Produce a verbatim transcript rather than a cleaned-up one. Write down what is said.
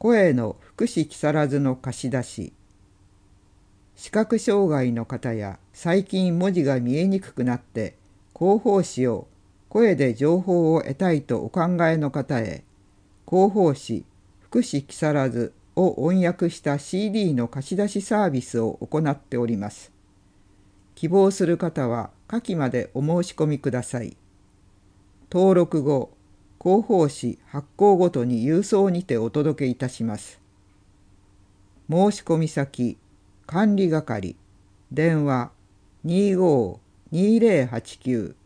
声の福祉木更津の貸し出し。視覚障害の方や最近文字が見えにくくなって広報誌を声で情報を得たいとお考えの方へ、広報誌福祉木更津を音訳した シーディー の貸し出しサービスを行っております。希望する方は下記までお申し込みください。登録後、広報誌発行ごとに郵送にてお届けいたします。申し込み先、管理係、電話 にじゅうご にじゅうはちきゅう